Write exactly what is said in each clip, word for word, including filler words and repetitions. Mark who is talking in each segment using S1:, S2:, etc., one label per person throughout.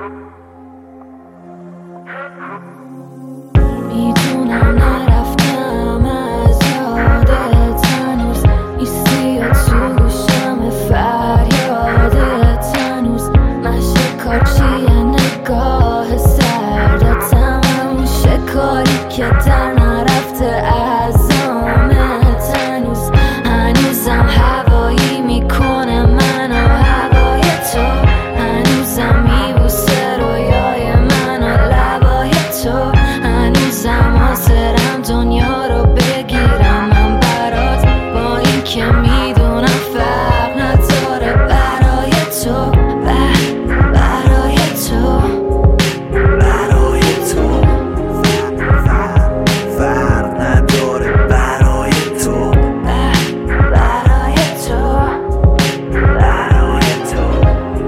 S1: میدونم نرفتم از یادت، هنوز نیستی یا تو گوشم فریادت، هنوز من شکار چیه نگاه سردتم، همون شکاری که در نرفته از آمت، هنوز هنوزم هوایی میکنه منو هوای تو، هنوزم میبوسه رویای منو لبای تو، هنوزم حاضرم دنیا رو بگیرم من برات، با این که میدونم فرق نداره برای تو، برای تو،
S2: برای تو فرق نداره برای تو،
S1: برای تو،
S2: برای تو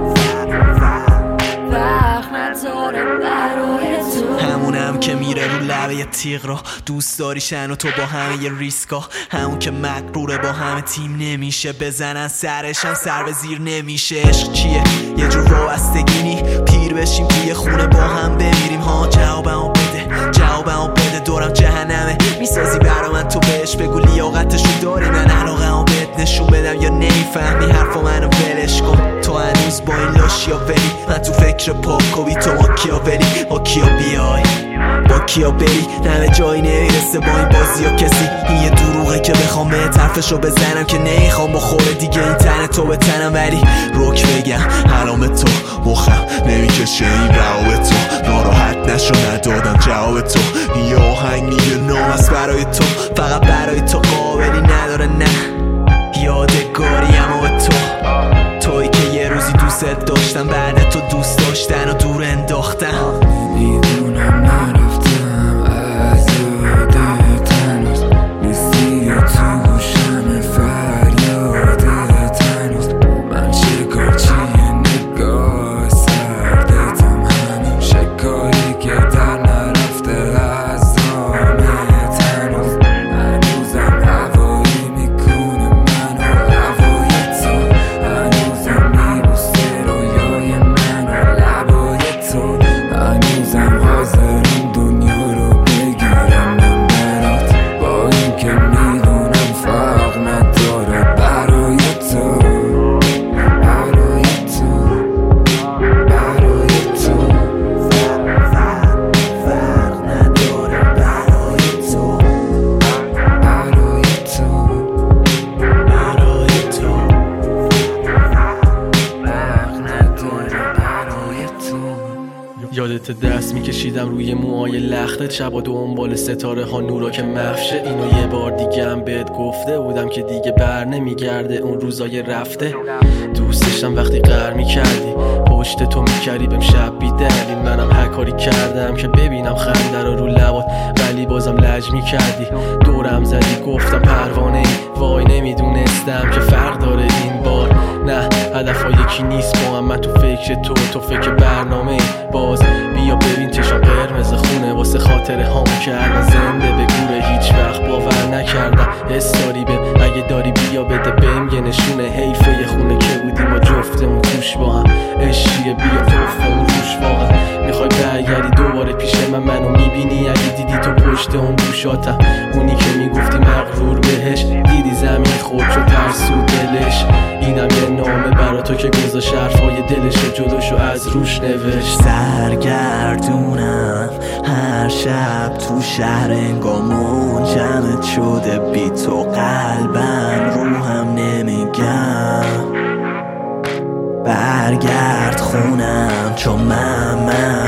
S1: فرق نداره برای تو.
S2: همونم که میره رو لبه تیغ رو دوست داریشن و تو با همه یه ریسکا، همون که مغروره با همه تیم نمیشه، بزنن سرشم سر به زیر نمیشه. عشق چیه؟ یه جور وابستگی نی، پیر بشیم توی خونه با هم بمیریم ها. جوابمو بده، جوابمو بده، دورم جهنمه میسازی برا من، تو بهش بگو لیاقتشو داری، من علاقمو بهت نشون بدم یا نمیفهمی حرفا منو ولش کن. تو هنوز با این لاشیا ولی من تو فکر پاکوبی، تو با کیا ولی با کیا بیای با کیا بری، نه جایی نمیرسه با این بازی ها کسی. این یه دروغه که بخوام به طرفشو بزنم که نمیخوام بخوره دیگه این تن تو به تنم، ولی روک بگم حرام تو مخم نمیکشه این روابط تو، ناراحت نشو ندادم جواب تو، این یه آهنگ یه نام است برای تو، فقط برای تو قابلی نداره نه یادگاریم و تو، تویی که یه روزی دوست داشتم بعد تو دوست داشتن و دور انداختم.
S3: میدونم نرفتم از یادت، هنوز نیستی یا تو گوشم فریادت، هنوز من شکار چیه نگاه سردتم، همین شکاری که در نرفته از آمت، هنوز هنوزم هوایی میکنه منو هوای تو، هنوزم میبوسه رویای منو لبای تو، هنوزم حاضرم دنیا رو بگیرم من برات، با این که میدونم فرق نداره برای تو، برای تو، برای تو
S2: فرق نداره برای تو،
S3: برای تو،
S2: برای تو
S3: فرق نداره برای تو.
S4: یادت دست میکشیدم روی موهای لختت، شبا دنبال ستاره ها نورا که مفشه، اینو یه بار دیگه هم بهت گفته بودم که دیگه بر نمیگرده اون روزای رفته. دوستشم وقتی قهر میکردی پشت تو میکردی بهم شب بیدردی، منم هر کاری کردم که ببینم خنده رو رو لبات، ولی بازم لج میکردی، دورم زدی گفتم پروانه ای، وای نمیدونستم که فرق داره این بار، نه هدف ها یکی نیست با هم، من تو فکر تو تو فکر برنامه ای، باز بیا ببین چشم قرمز خونه واسه خاطر هامو که الان زنده به گوره، هیچ وقت باور نکردم حس داری بهم، اگه داری بیا بده بهم یه نشونه، حیفه یه خونه که بودیم ما جفتمون توش با هم، عشقیه بیا توفمون روش واقعا، میخوای برگردی دوباره پیش من، منو میبینی اگه دیدی تو پشت اون گوشاتم، اونی که میگفتی مغرور بهش، دیدی زمین خورد شد ترسو دلش، اینم یه نامه برا تو که گذاشت حرفای دلشو جلوشو از روش نوشت.
S2: سرگردونم هر شب تو شهر انگار منجمد شده، بی تو قلبم روحم نمیگم برگرد خونم، چون من من